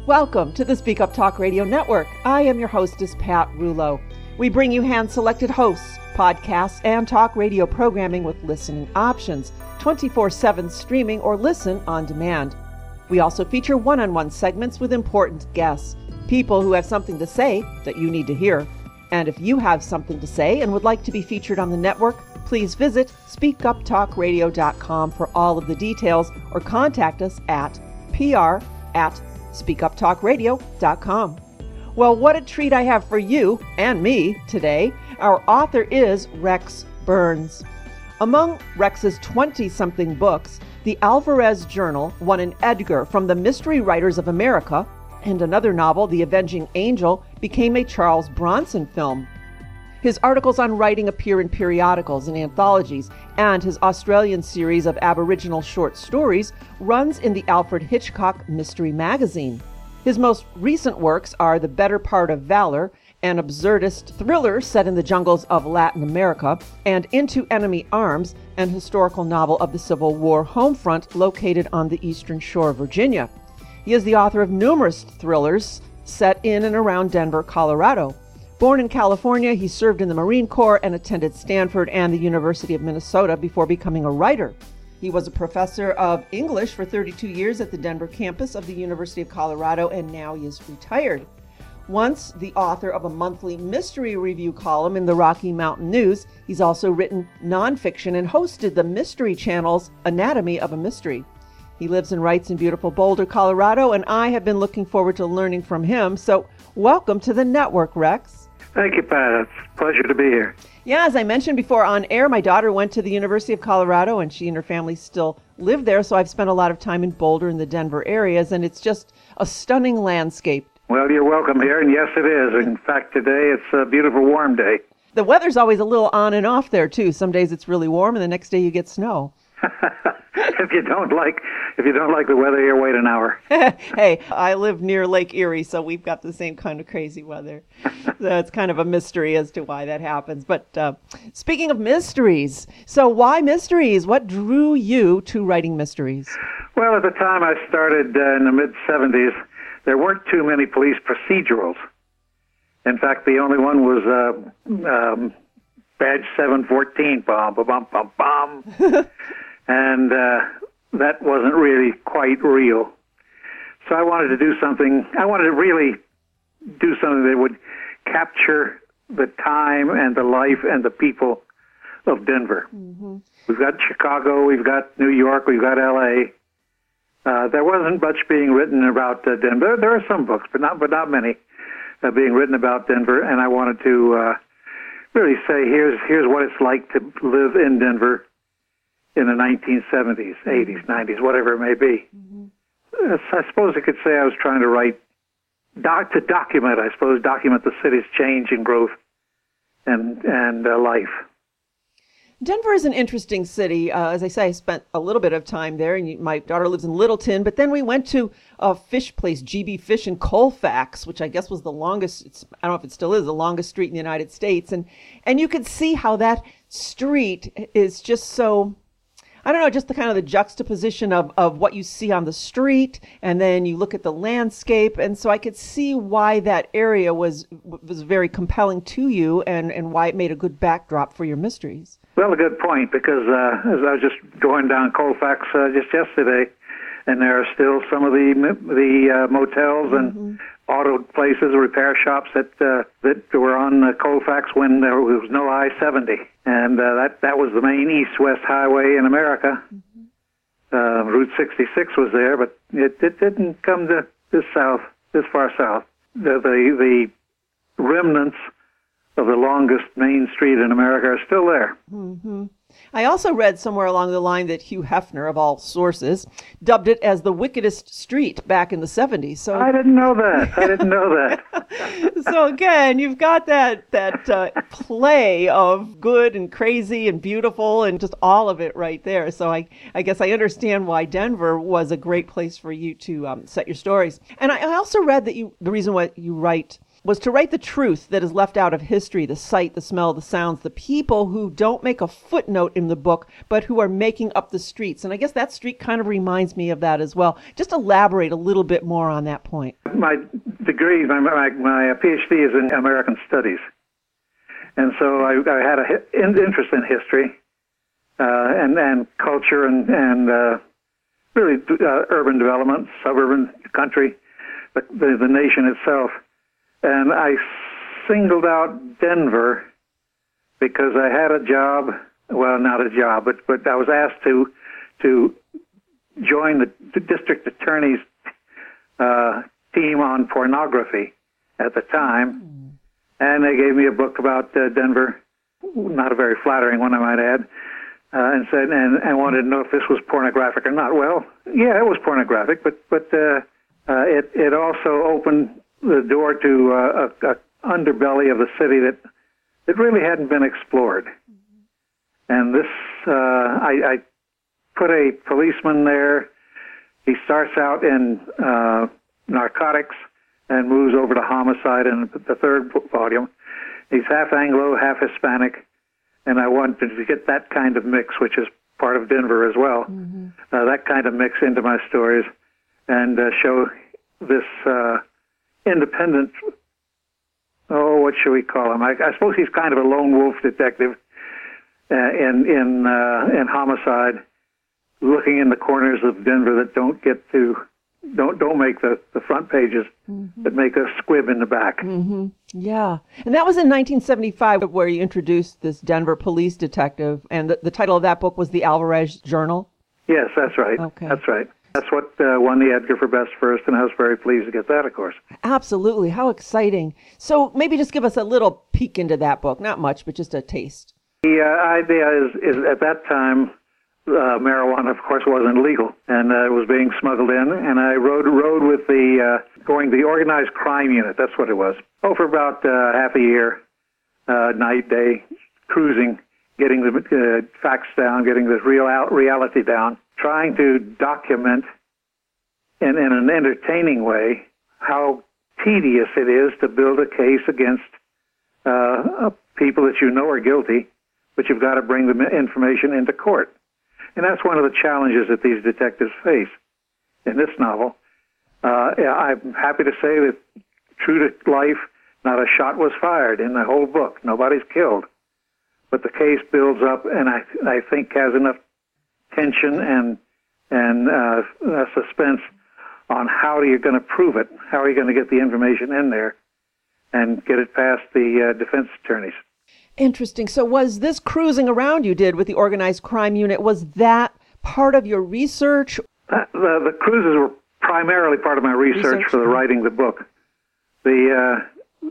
Welcome to the Speak Up Talk Radio Network. I am your hostess, Pat Rulo. We bring you hand-selected hosts, podcasts, and talk radio programming with listening options, 24/7 streaming or listen on demand. We also feature one-on-one segments with important guests, people who have something to say that you need to hear. And if you have something to say and would like to be featured on the network, please visit speakuptalkradio.com for all of the details or contact us at pr@speakuptalkradio.com. Well, what a treat I have for you and me today. Our author is Rex Burns. Among Rex's 20-something books, the Alvarez Journal won an Edgar from the Mystery Writers of America, and another novel, The Avenging Angel, became a Charles Bronson film. His articles on writing appear in periodicals and anthologies, and his Australian series of Aboriginal short stories runs in the Alfred Hitchcock Mystery Magazine. His most recent works are The Better Part of Valor, an absurdist thriller set in the jungles of Latin America, and Into Enemy Arms, an historical novel of the Civil War home front located on the eastern shore of Virginia. He is the author of numerous thrillers set in and around Denver, Colorado. Born in California, he served in the Marine Corps and attended Stanford and the University of Minnesota before becoming a writer. He was a professor of English for 32 years at the Denver campus of the University of Colorado, and now he is retired. Once the author of a monthly mystery review column in the Rocky Mountain News, he's also written nonfiction and hosted the Mystery Channel's Anatomy of a Mystery. He lives and writes in beautiful Boulder, Colorado, and I have been looking forward to learning from him. So welcome to the network, Rex. Thank you, Pat. It's a pleasure to be here. Yeah, as I mentioned before on air, my daughter went to the University of Colorado, and she and her family still live there, so I've spent a lot of time in Boulder and the Denver areas, and it's just a stunning landscape. Well, you're welcome here, and yes, it is. In fact, today it's a beautiful, warm day. The weather's always a little on and off there, too. Some days it's really warm, and the next day you get snow. If you don't like the weather here, wait an hour. Hey, I live near Lake Erie, so we've got the same kind of crazy weather. So it's kind of a mystery as to why that happens. But speaking of mysteries, so why mysteries? What drew you to writing mysteries? Well, at the time I started in the mid-'70s, there weren't too many police procedurals. In fact, the only one was Badge 714, bum, bum, bum, bum, bum. And that wasn't really quite real. So I wanted to do something, really do something that would capture the time and the life and the people of Denver. Mm-hmm. We've got Chicago, we've got New York, we've got L.A. There wasn't much being written about Denver. There are some books, but not many being written about Denver, and I wanted to really say, here's what it's like to live in Denver in the 1970s, 80s, 90s, whatever it may be. Mm-hmm. I suppose you could say I was trying to write, to document the city's change and growth and life. Denver is an interesting city. As I say, I spent a little bit of time there, and my daughter lives in Littleton, but then we went to a fish place, GB Fish in Colfax, which I guess was the longest, I don't know if it still is, the longest street in the United States. And you could see how that street is just so, I don't know, just the kind of the juxtaposition of what you see on the street, and then you look at the landscape, and so I could see why that area was very compelling to you, and why it made a good backdrop for your mysteries. Well, a good point, because as I was just going down Colfax just yesterday, and there are still some of the motels and mm-hmm. auto places, repair shops that were on Colfax when there was no I-70, and that was the main east-west highway in America. Mm-hmm. Route 66 was there, but it didn't come to this far south. The remnants of the longest main street in America are still there. Mm-hmm. I also read somewhere along the line that Hugh Hefner, of all sources, dubbed it as the wickedest street back in the 70s. So I didn't know that. So again, you've got that play of good and crazy and beautiful and just all of it right there. So I guess I understand why Denver was a great place for you to set your stories. And I also read that the reason why you write was to write the truth that is left out of history, the sight, the smell, the sounds, the people who don't make a footnote in the book, but who are making up the streets. And I guess that street kind of reminds me of that as well. Just elaborate a little bit more on that point. My degree, my PhD is in American Studies. And so I had an interest in history and culture and really urban development, suburban country, the nation itself. And I singled out Denver because I had a job, well, not a job, but I was asked to join the district attorney's team on pornography at the time. And they gave me a book about Denver, not a very flattering one, I might add, and said, and wanted to know if this was pornographic or not. Well, yeah, it was pornographic, but it also opened the door to a underbelly of the city that really hadn't been explored. And this, I put a policeman there. He starts out in narcotics and moves over to homicide in the third volume. He's half Anglo, half Hispanic, and I wanted to get that kind of mix, which is part of Denver as well, that kind of mix into my stories, and show this independent, what should we call him? I suppose he's kind of a lone wolf detective in homicide, looking in the corners of Denver that don't make the front pages, but make a squib in the back. Yeah. And that was in 1975 where you introduced this Denver police detective, and the title of that book was The Alvarez Journal? Yes, that's right. Okay. That's right. That's what won the Edgar for Best First, and I was very pleased to get that, of course. Absolutely. How exciting. So maybe just give us a little peek into that book. Not much, but just a taste. The idea is at that time, marijuana, of course, wasn't legal, and it was being smuggled in. And I rode with the organized crime unit. That's what it was. For about half a year, night, day, cruising, getting the facts down, getting the reality down, trying to document in an entertaining way how tedious it is to build a case against people that you know are guilty, but you've got to bring the information into court. And that's one of the challenges that these detectives face in this novel. I'm happy to say that, true to life, not a shot was fired in the whole book. Nobody's killed. But the case builds up, and I think has enough tension and suspense on how are you going to prove it, how are you going to get the information in there and get it past the defense attorneys. Interesting. So was this cruising around you did with the organized crime unit, was that part of your research? The cruises were primarily part of my research for the writing the book. The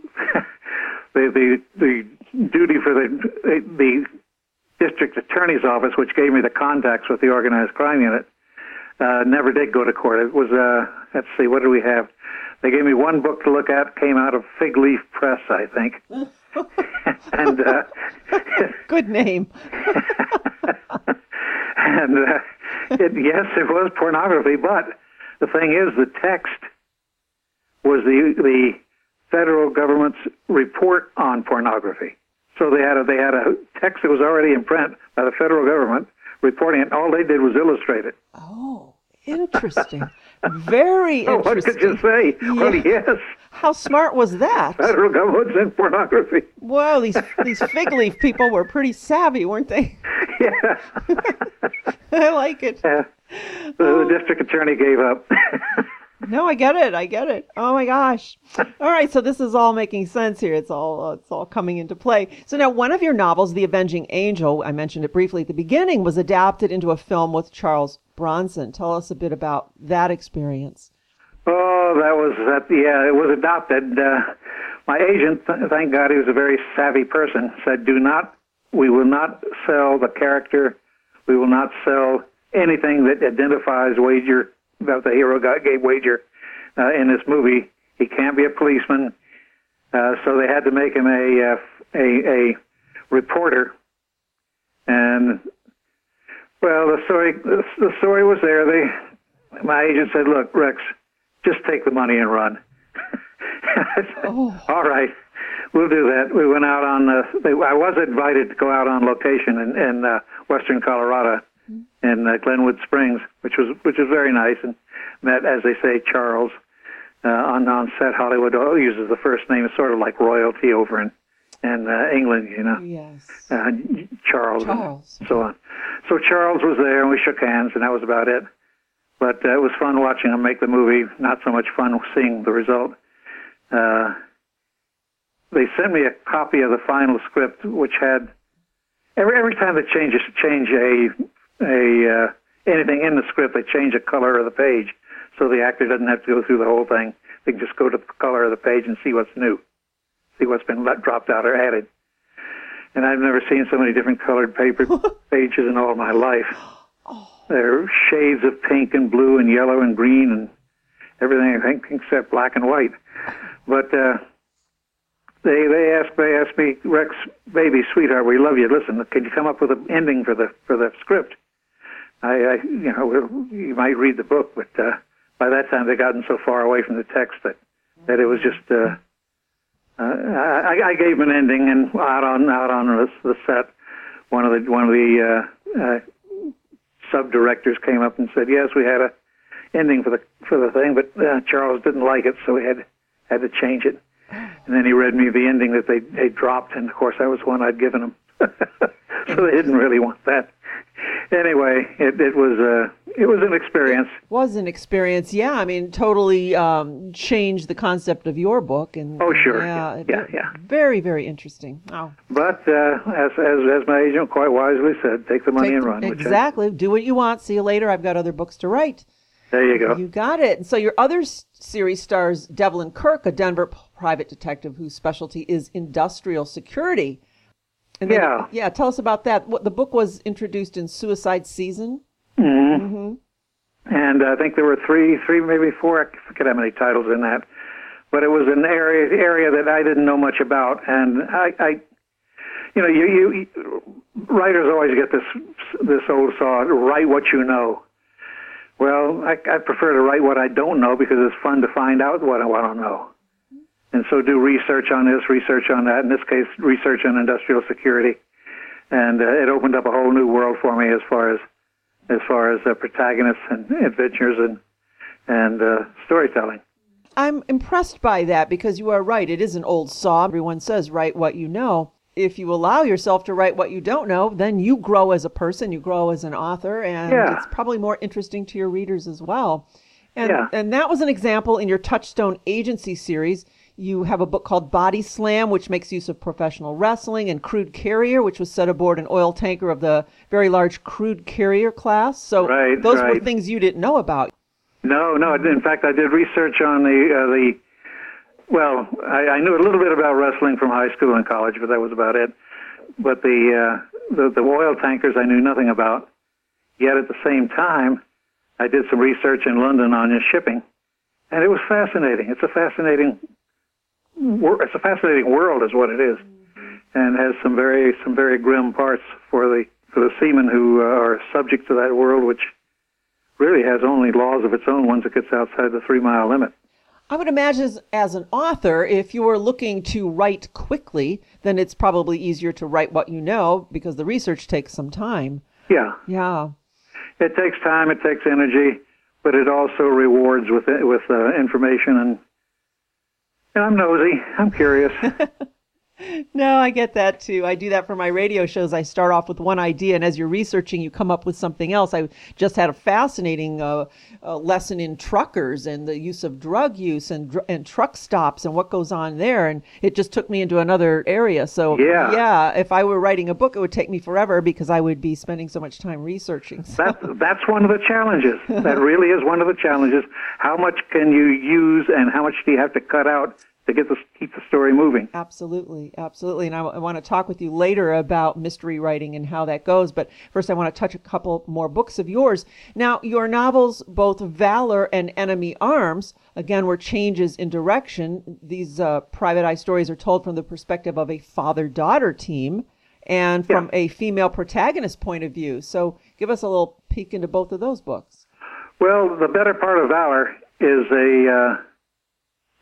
duty for the district attorney's office, which gave me the contacts with the organized crime unit, never did go to court. It was, let's see, what do we have? They gave me one book to look at, came out of Fig Leaf Press, I think. And good name. And yes, it was pornography, but the thing is, the text was the federal government's report on pornography. So they had a text that was already in print by the federal government reporting it. All they did was illustrate it. Oh, interesting. Very interesting. What could you say? Yeah. Well, yes. How smart was that? Federal government's in pornography. Wow, these fig leaf people were pretty savvy, weren't they? Yeah. I like it. The district attorney gave up. No, I get it. Oh my gosh. All right, so this is all making sense here. It's all coming into play. So now one of your novels, The Avenging Angel, I mentioned it briefly at the beginning, was adapted into a film with Charles Bronson. Tell us a bit about that experience. Oh, yeah, it was adopted. My agent, thank God he was a very savvy person, said, we will not sell the character, we will not sell anything that identifies Wager, that the hero gave Wager in this movie. He can't be a policeman, so they had to make him a reporter. And well, the story was there. My agent said, "Look, Rex, just take the money and run." Oh. All right, we'll do that. We went out on. I was invited to go out on location in western Colorado, in Glenwood Springs, which was very nice, and met, as they say, Charles on set. Hollywood uses the first name. It's sort of like royalty over in England, you know. Yes. Charles. And so on. So Charles was there, and we shook hands, and that was about it. But it was fun watching him make the movie. Not so much fun seeing the result. They sent me a copy of the final script, which had every time they change anything in the script, they change the color of the page, so the actor doesn't have to go through the whole thing. They can just go to the color of the page and see what's new, see what's been dropped out or added. And I've never seen so many different colored paper pages in all my life. There are shades of pink and blue and yellow and green and everything, I think, except black and white. But they asked me, Rex, baby, sweetheart, we love you. Listen, can you come up with an ending for the script? You might read the book, but by that time they'd gotten so far away from the text that it was just. I gave him an ending, and out on the set, one of the sub-directors came up and said, yes, we had a ending for the thing, but Charles didn't like it, so we had to change it. And then he read me the ending that they dropped, and of course that was one I'd given him. So they didn't really want that. Anyway, it was an experience. Was an experience, yeah. I mean, totally changed the concept of your book. And oh, sure. Yeah. Very, very interesting. Wow. But as my agent quite wisely said, take the money and run. Exactly. Do what you want. See you later. I've got other books to write. There you go. You got it. And so your other series stars Devlin Kirk, a Denver private detective whose specialty is industrial security. And then, yeah. Tell us about that. The book was introduced in Suicide Season. Mm-hmm. Mm-hmm. And I think there were three, maybe four. I forget how many titles in that. But it was an area that I didn't know much about, and you writers always get this old saw: write what you know. Well, I prefer to write what I don't know because it's fun to find out what I don't know. And so do research on this, research on that, in this case, research on industrial security. And it opened up a whole new world for me as far as protagonists and adventures and storytelling. I'm impressed by that because you are right. It is an old saw. Everyone says, write what you know. If you allow yourself to write what you don't know, then you grow as a person, you grow as an author, and it's probably more interesting to your readers as well. And that was an example in your Touchstone Agency series. You have a book called Body Slam, which makes use of professional wrestling, and Crude Carrier, which was set aboard an oil tanker of the very large Crude Carrier class. So those were things you didn't know about. No. In fact, I did research on I knew a little bit about wrestling from high school and college, but that was about it. But the oil tankers I knew nothing about. Yet at the same time, I did some research in London on shipping, and it was fascinating. It's a fascinating world, is what it is, and has some very grim parts for the seamen who are subject to that world, which really has only laws of its own once it gets outside the 3-mile limit. I would imagine as an author, if you were looking to write quickly, then it's probably easier to write what you know because the research takes some time. Yeah. It takes time, it takes energy, but it also rewards with information. And I'm nosy. I'm curious. No, I get that too. I do that for my radio shows. I start off with one idea, and as you're researching, you come up with something else. I just had a fascinating lesson in truckers and the use of drug use and truck stops and what goes on there, and it just took me into another area. So if I were writing a book, it would take me forever because I would be spending so much time researching. So. That's one of the challenges. That really is one of the challenges. How much can you use, and how much do you have to cut out to keep the story moving? Absolutely. And I want to talk with you later about mystery writing and how that goes. But first, I want to touch a couple more books of yours. Now, your novels, both Valor and Enemy Arms, again, were changes in direction. These private eye stories are told from the perspective of a father-daughter team and from a female protagonist point of view. So give us a little peek into both of those books. Well, the better part of Valor is a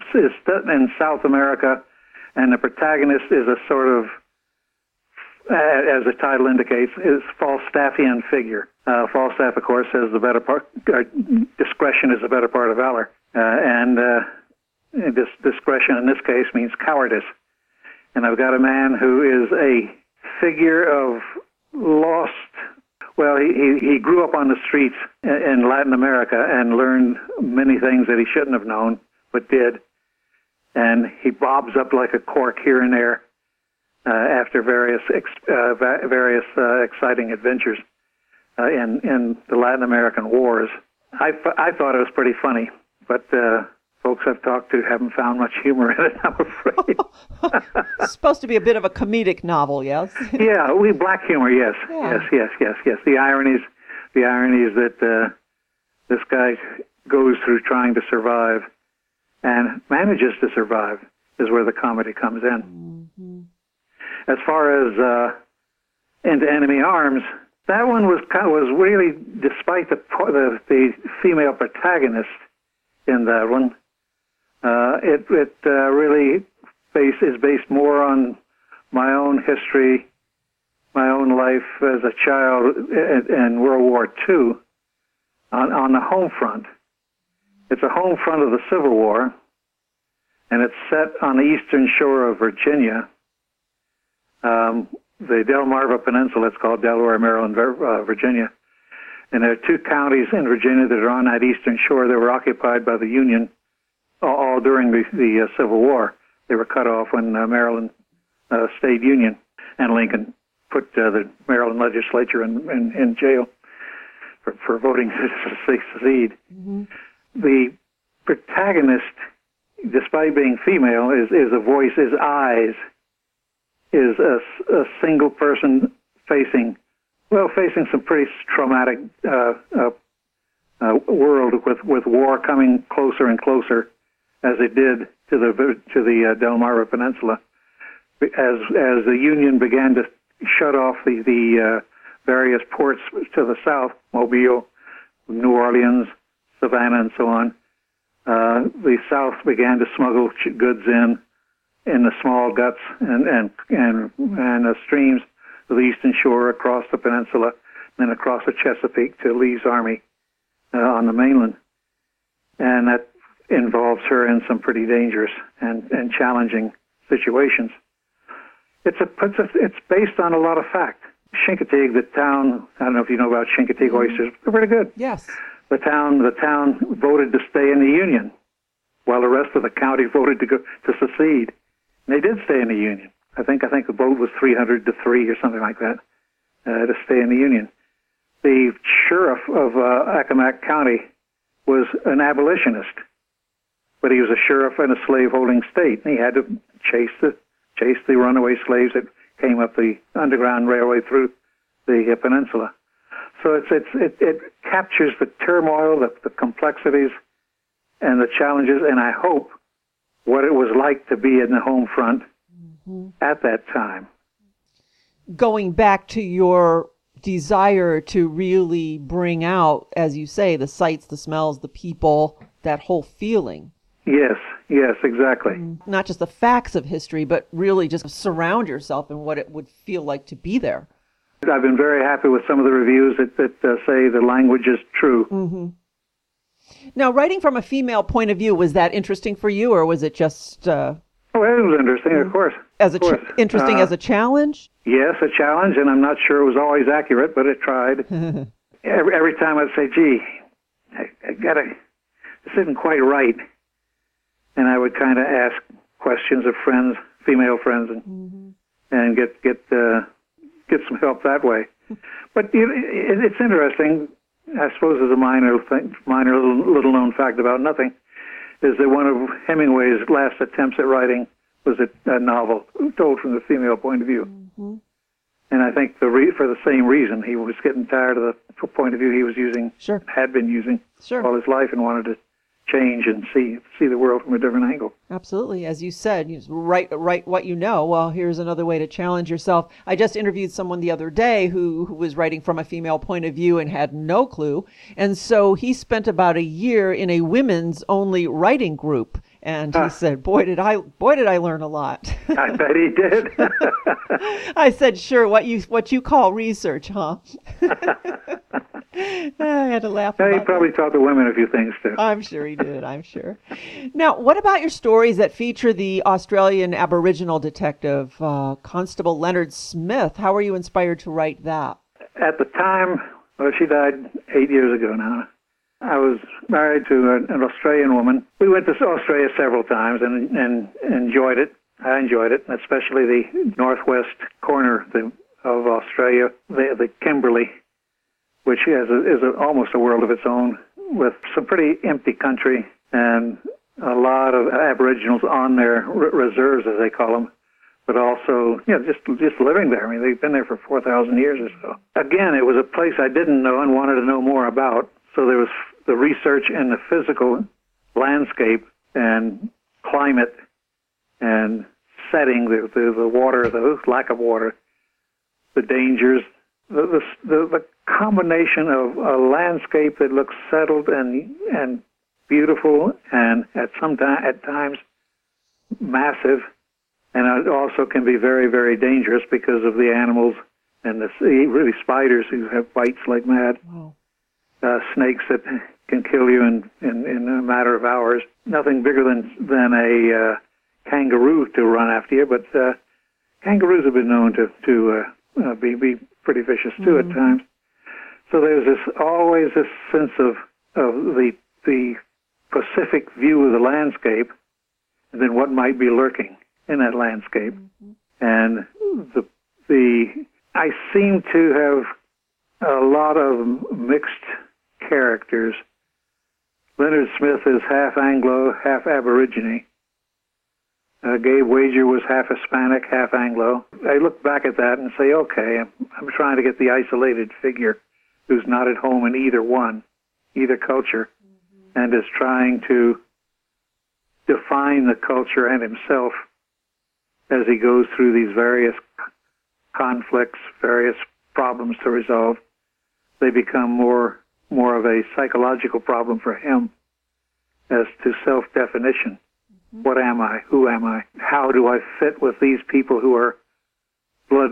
is set in South America, and the protagonist is a sort of, as the title indicates, is Falstaffian figure. Falstaff, of course, says the better part, discretion is the better part of valor, and this discretion in this case means cowardice. And I've got a man who is a figure of lost. Well, he grew up on the streets in Latin America and learned many things that he shouldn't have known, but did. And he bobs up like a cork here and there after various exciting adventures in the Latin American wars. I thought it was pretty funny, but folks I've talked to haven't found much humor in it, I'm afraid. It's supposed to be a bit of a comedic novel, yes? Yeah, black humor, yes. Yeah. Yes. The ironies that this guy goes through trying to survive and manages to survive is where the comedy comes in. Mm-hmm. As far as Into Enemy Arms, that one was really, despite the female protagonist in that one, it really is based more on my own history, my own life as a child in World War II on the home front. It's a home front of the Civil War, and it's set on the eastern shore of Virginia. The Delmarva Peninsula, it's called Delaware, Maryland, Virginia. And there are two counties in Virginia that are on that eastern shore that were occupied by the Union all during the Civil War. They were cut off when Maryland stayed Union, and Lincoln put the Maryland legislature in jail for voting to secede. Mm-hmm. The protagonist, despite being female, is a voice, is eyes, is a single person facing some pretty traumatic world with war coming closer and closer as it did to the Delmarva Peninsula, as the Union began to shut off the various ports to the south, Mobile, New Orleans, Savannah, and so on. The South began to smuggle goods in the small guts and the streams of the eastern shore across the peninsula, then across the Chesapeake to Lee's army on the mainland. And that involves her in some pretty dangerous and challenging situations. It's based on a lot of fact. Chincoteague, the town, I don't know if you know about Chincoteague oysters, they're pretty good. Yes. The town voted to stay in the Union, while the rest of the county voted to secede. And they did stay in the Union. I think the vote was 300 to 3 or something like that to stay in the Union. The sheriff of Accomack County was an abolitionist, but he was a sheriff in a slave-holding state, and he had to chase the runaway slaves that came up the Underground Railway through the peninsula. So it captures the turmoil, the complexities, and the challenges, and I hope what it was like to be in the home front at that time. Going back to your desire to really bring out, as you say, the sights, the smells, the people, that whole feeling. Yes, exactly. Not just the facts of history, but really just surround yourself in what it would feel like to be there. I've been very happy with some of the reviews that say the language is true. Mm-hmm. Now, writing from a female point of view, was that interesting for you, or was it just... Oh, it was interesting, of course. Interesting as a challenge? Yes, a challenge, and I'm not sure it was always accurate, but it tried. every time I'd say, gee, this isn't quite right. And I would kind of ask questions of friends, female friends, and get some help that way. But it's interesting. I suppose as a minor little known fact about nothing is that one of Hemingway's last attempts at writing was a novel told from the female point of view. Mm-hmm. And I think for the same reason, he was getting tired of the point of view he was using, had been using all his life, and wanted to change and see the world from a different angle. Absolutely. As you said, you write what you know. Well, here's another way to challenge yourself. I just interviewed someone the other day who was writing from a female point of view and had no clue. And so he spent about a year in a women's only writing group. And he said, boy, did I learn a lot. I bet he did. I said, sure, what you call research, huh? I had to laugh Yeah, about he probably taught the women a few things, too. I'm sure he did, I'm sure. Now, what about your stories that feature the Australian Aboriginal detective, Constable Leonard Smith? How were you inspired to write that? At the time, well, she died 8 years ago now. I was married to an Australian woman. We went to Australia several times and enjoyed it. I enjoyed it, especially the northwest corner of Australia, the Kimberley, which is almost a world of its own, with some pretty empty country and a lot of Aboriginals on their reserves, as they call them, but also, just living there. I mean, they've been there for 4,000 years or so. Again, it was a place I didn't know and wanted to know more about. So there was the research and the physical landscape and climate and setting, the water, the lack of water, the dangers, the combination of a landscape that looks settled and beautiful and at times massive, and it also can be very, very dangerous because of the animals and really spiders who have bites like mad. Wow. Snakes that can kill you in a matter of hours. Nothing bigger than a kangaroo to run after you, but kangaroos have been known to be pretty vicious too at times. So there's always this sense of the Pacific view of the landscape, and then what might be lurking in that landscape. And I seem to have a lot of mixed characters. Leonard Smith is half Anglo, half Aborigine. Gabe Wager was half Hispanic, half Anglo. I look back at that and say, okay, I'm trying to get the isolated figure who's not at home in either culture, and is trying to define the culture and himself as he goes through these various conflicts, various problems to resolve. They become more of a psychological problem for him as to self-definition. What am I? Who am I? How do I fit with these people who are blood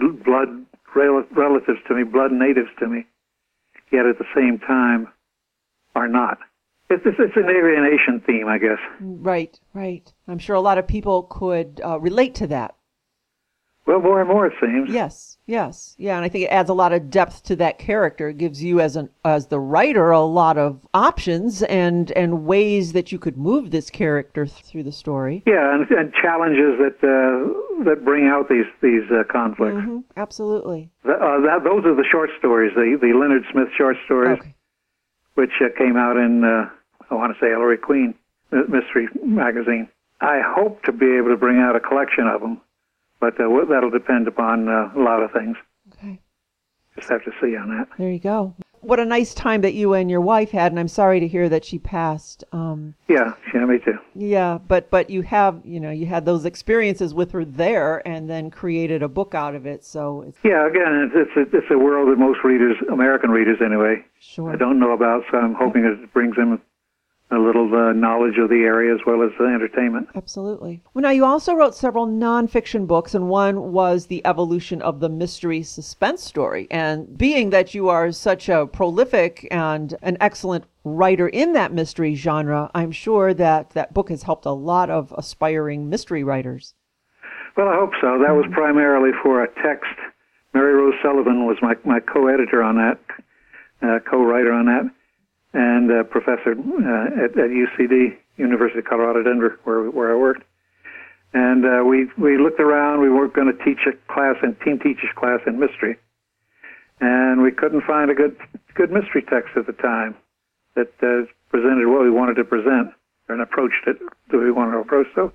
relatives to me, blood natives to me, yet at the same time are not? It's an alienation theme, I guess. Right. I'm sure a lot of people could relate to that. Well, more and more it seems. Yes. Yeah, and I think it adds a lot of depth to that character. It gives you as the writer a lot of options and ways that you could move this character through the story. Yeah, and challenges that bring out these conflicts. Mm-hmm, absolutely. Those are the short stories, the Leonard Smith short stories, okay, which came out in I want to say Ellery Queen Mystery Magazine. I hope to be able to bring out a collection of them. But that'll depend upon a lot of things. Okay. Just have to see on that. There you go. What a nice time that you and your wife had, and I'm sorry to hear that she passed. Yeah, me too. Yeah, but you had those experiences with her there, and then created a book out of it. So again, it's a world that most readers, American readers anyway, sure, I don't know about. So I'm hoping it brings them a little knowledge of the area as well as entertainment. Absolutely. Well, now you also wrote several nonfiction books, and one was The Evolution of the Mystery Suspense Story. And being that you are such a prolific and an excellent writer in that mystery genre, I'm sure that book has helped a lot of aspiring mystery writers. Well, I hope so. That was primarily for a text. Mary Rose Sullivan was my co-editor on that, co-writer on that, and professor at UCD, University of Colorado, Denver, where I worked. And we looked around. We were going to teach a class, team teachers class in mystery, and we couldn't find a good mystery text at the time that presented what we wanted to present and approached it that we wanted to approach. So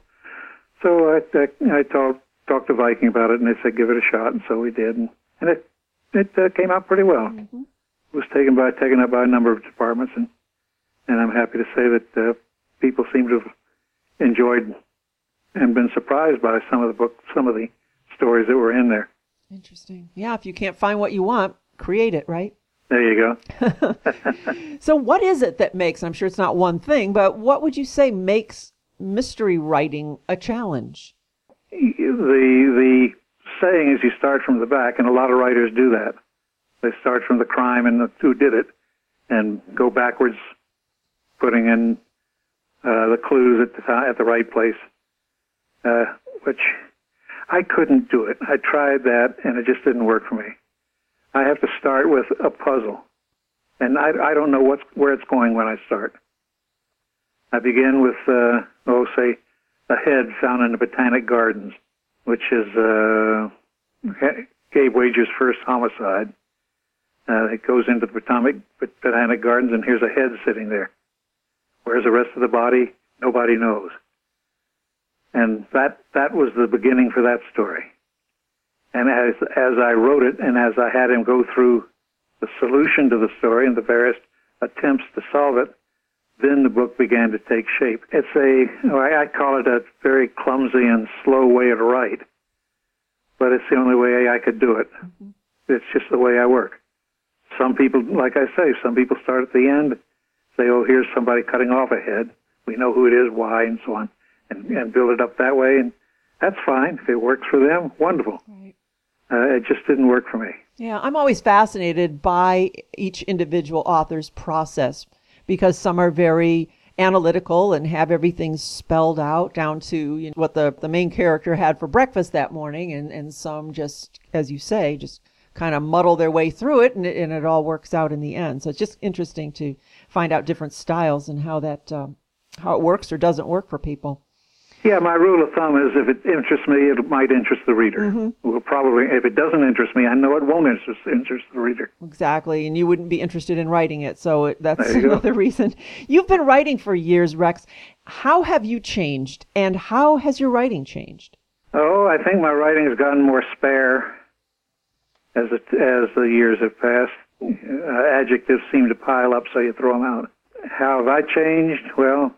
I talked to Viking about it, and they said give it a shot, and so we did, and it came out pretty well. Mm-hmm. It was taken up by a number of departments, and I'm happy to say that people seem to have enjoyed and been surprised by some of the stories that were in there. Interesting. Yeah, if you can't find what you want, create it, right? There you go. So what is it that makes, I'm sure it's not one thing, but what would you say makes mystery writing a challenge? The saying is you start from the back, and a lot of writers do that. They start from the crime and who did it, and go backwards, putting in the clues at the right place, which I couldn't do it. I tried that, and it just didn't work for me. I have to start with a puzzle, and I don't know where it's going when I start. I begin with, say, a head found in the Botanic Gardens, which is Gabe Wager's first homicide. It goes into the Botanic Gardens, and here's a head sitting there. Where's the rest of the body? Nobody knows. And that was the beginning for that story. And as I wrote it, and as I had him go through the solution to the story and the various attempts to solve it, then the book began to take shape. It's I call it a very clumsy and slow way to write, but it's the only way I could do it. It's just the way I work. Some people, like I say, some people start at the end, say, oh, here's somebody cutting off a head. We know who it is, why, and so on, and build it up that way, and that's fine. If it works for them, wonderful. Right. It just didn't work for me. Yeah, I'm always fascinated by each individual author's process, because some are very analytical and have everything spelled out down to what the main character had for breakfast that morning, and some just, as you say, just kind of muddle their way through it, and it all works out in the end. So it's just interesting to find out different styles and how it works or doesn't work for people. Yeah, my rule of thumb is if it interests me, it might interest the reader. Mm-hmm. Well, probably, if it doesn't interest me, I know it won't interest the reader. Exactly, and you wouldn't be interested in writing it, so that's another reason. You've been writing for years, Rex. How have you changed, and how has your writing changed? Oh, I think my writing has gotten more spare as the years have passed. Adjectives seem to pile up, so you throw them out. How have I changed? Well,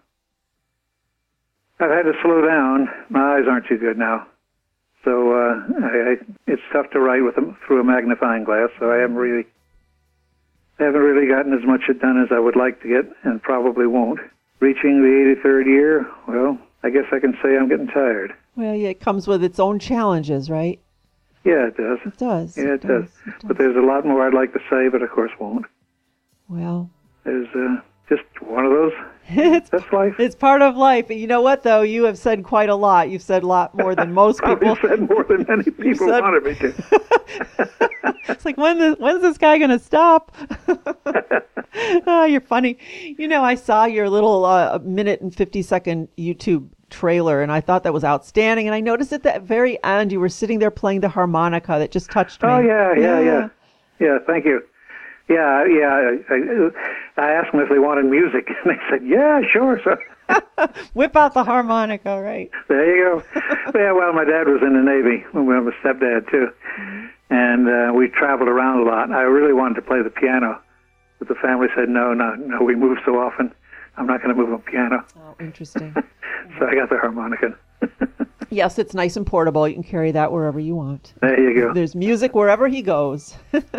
I've had to slow down. My eyes aren't too good now, so it's tough to write through a magnifying glass. So I haven't really gotten as much done as I would like to get, and probably won't. Reaching the 83rd year, well, I guess I can say I'm getting tired. Well, yeah, it comes with its own challenges, right? Yeah, it does. It does. Yeah, it does. But there's a lot more I'd like to say, but of course won't. Well, there's just one of those. That's life. It's part of life. You know what, though? You have said quite a lot. You've saed a lot more than most people. I've said more than many people wanted me to. It's like, when's this guy going to stop? Oh, you're funny. I saw your little minute and 50-second YouTube trailer, and I thought that was outstanding. And I noticed at the very end, you were sitting there playing the harmonica. That just touched me. Oh, yeah. Yeah, thank you. Yeah. I asked them if they wanted music, and they said, yeah, sure. So whip out the harmonica, right? There you go. Yeah, well, my dad was in the Navy. I'm a stepdad, too. And we traveled around a lot. And I really wanted to play the piano, but the family said, no, we move so often. I'm not going to move a piano. Oh, interesting. So I got the harmonica. Yes, it's nice and portable. You can carry that wherever you want. There you go. There's music wherever he goes.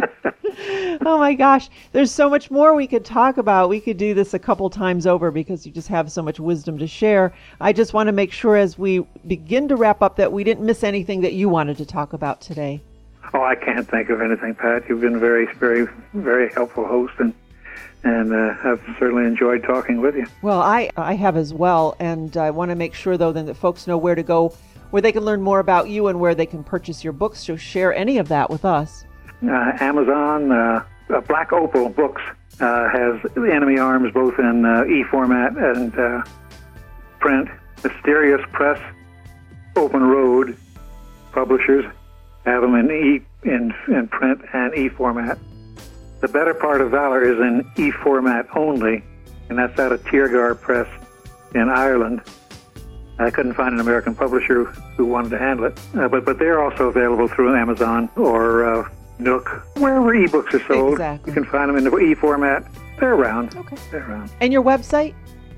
Oh, my gosh. There's so much more we could talk about. We could do this a couple times over because you just have so much wisdom to share. I just want to make sure as we begin to wrap up that we didn't miss anything that you wanted to talk about today. Oh, I can't think of anything, Pat. You've been a very, very, very helpful host, and I've certainly enjoyed talking with you. Well, I have as well, and I want to make sure, though, then that folks know where to go, where they can learn more about you and where they can purchase your books. So share any of that with us. Amazon, Black Opal Books has The Enemy Arms both in e-format and print. Mysterious Press, Open Road publishers have them in print and e-format. The Better Part of Valor is in e-format only, and that's out of Tiergar Press in Ireland. I couldn't find an American publisher who wanted to handle it, but they're also available through Amazon or Nook, wherever ebooks are sold. Exactly. You can find them in the e-format. They're around. Okay. They're around. And your website?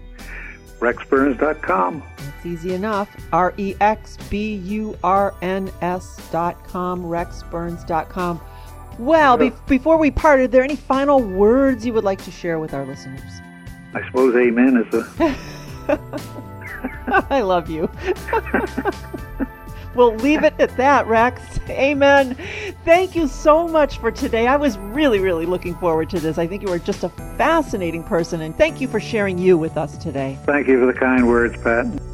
RexBurns.com. That's easy enough. RexBurns.com. RexBurns.com. Well, before we part, are there any final words you would like to share with our listeners? I suppose amen is a I love you. We'll leave it at that, Rex. Amen. Thank you so much for today. I was really, really looking forward to this. I think you are just a fascinating person, and thank you for sharing you with us today. Thank you for the kind words, Pat.